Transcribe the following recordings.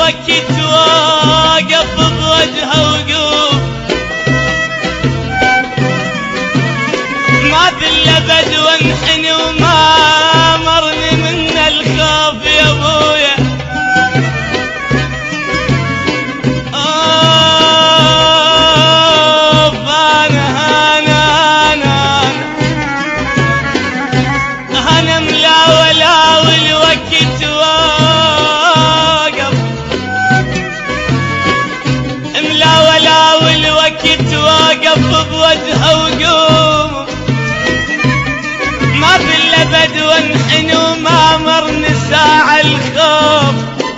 الوقت واقف بوجهه وقوف ما في الابد وانحني وما مرني من الخوف يا ابويا. انا ملا والوقت واقف ملا والوقت واقف بوجهه وقوم ما في الابد وانحني وما مرني ساعة الخوف.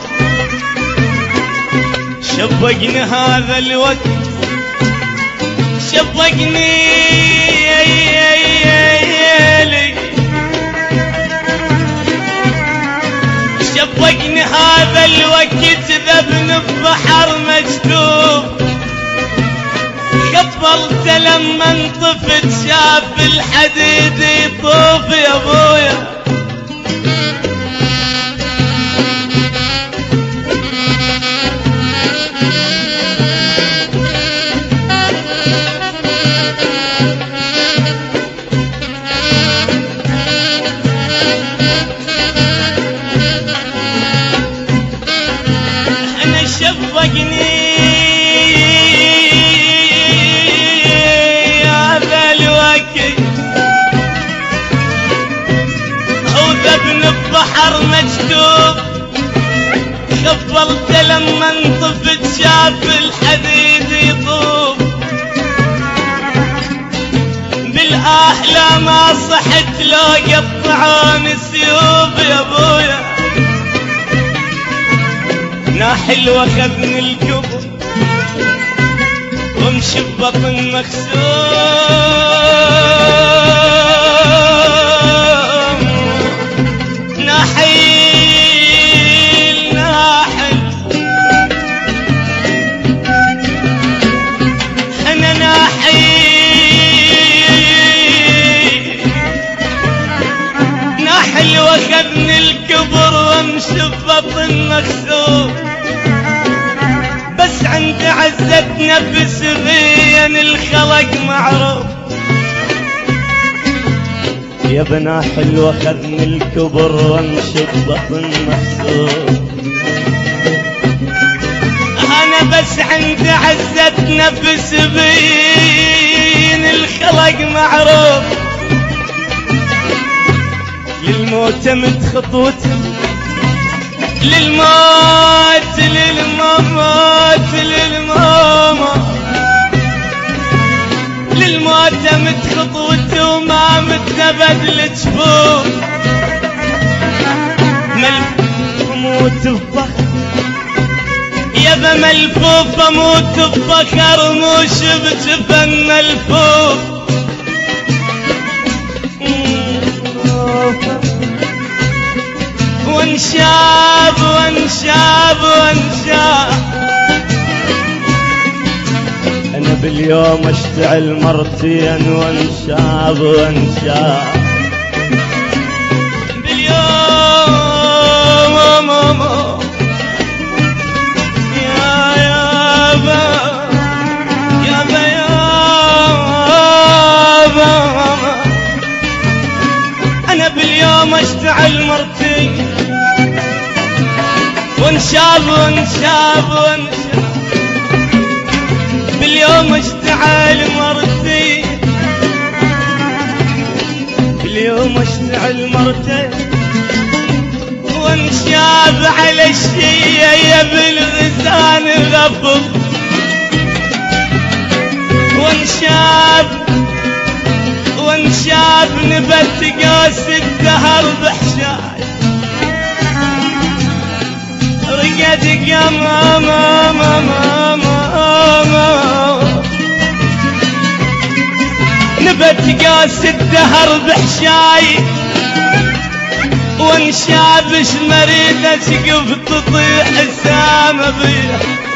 شبقني هذا الوقت شبقني شبقني هذا الوقت ذبني ببحر مجذوب. قبلت لما انطفت شاف الحديد يطوف يا ابويا. انا شبقني بحر مجذوب. قبلت لما انطفت شاف الحديد يطوف. بالاحلام ما صحت لو قطعوني سيوف يا ابويا. ناحل واخذني الكبر وامشي ببطن مكسور. واخذني الكبر وامشي ببطن مكسور. بس عند عزة نفس بين الخلق معروف. يا بنا حلو واخذني الكبر وامشي ببطن مكسور. انا بس عند عزة نفس بين الخلق معروف. للموت مت خطوتي للموت للموت للموت مت خطوتي وما مت نبد الجفوف. ملفوف اموت بفخر يابا ملفوف اموت بفخر موش بجفن ملفوف. وانشاب وانشاب وانشاب انا باليوم اشتعل مرتين وانشاب وانشاب باليوم يا يابا يابا يابا انا باليوم اشتعل مرتين وانشاب وانشاب وانشاب باليوم اشتعل مرتين باليوم اشتعل مرتين وانشاب على الشيء بالغزان غفظ. وانشاب نبت قاس الدهر بحشاي. رقد نبت قاس الدهر بحشاي. وانشابش مريدة سقف تطيح السما بيه.